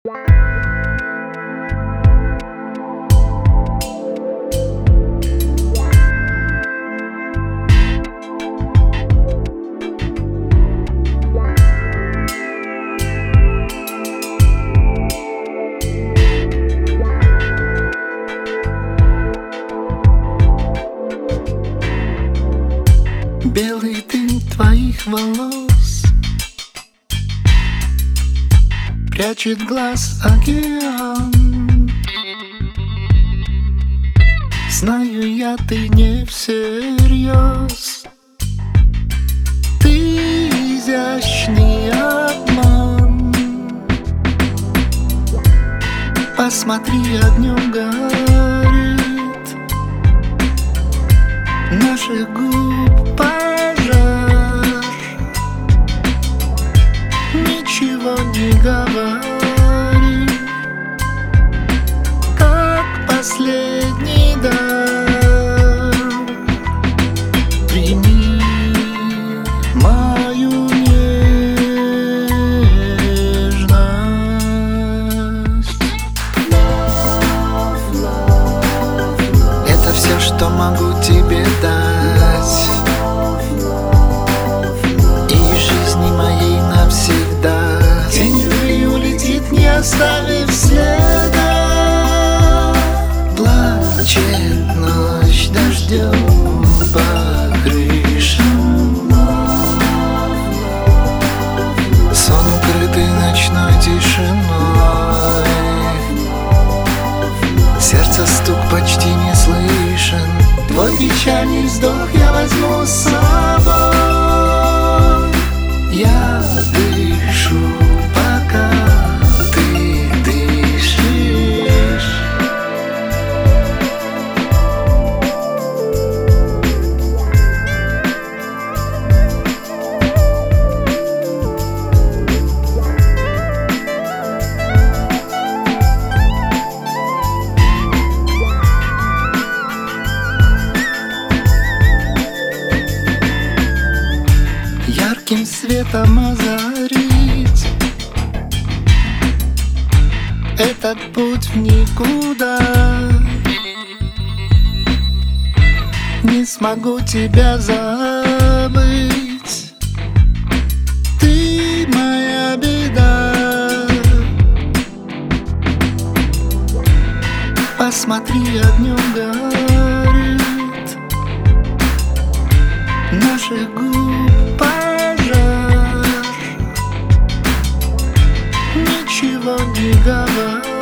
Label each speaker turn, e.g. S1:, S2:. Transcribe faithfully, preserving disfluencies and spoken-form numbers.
S1: Белый дым твоих волос прячет глаз океан. Знаю я, ты не всерьез. Ты изящный обман. Посмотри, огнем горит наших губ пожар. Ничего не говори, как последний дар. Прими мою нежность. Это все, что могу тебе дать, и жизни моей навсегда. Тень любви улетит, не оставив следа. Плачет ночь дождем по крышам. Сон, укрытый ночной тишиной. Сердце стук почти не слышен. Твой печальный вздох я возьму с собой. Я дышу, пока ты дышишь. Ярким светом озарить этот путь в никуда. Не смогу тебя забыть. Ты моя беда. Посмотри, огнем горит наших губ пожар. Ничего не говори,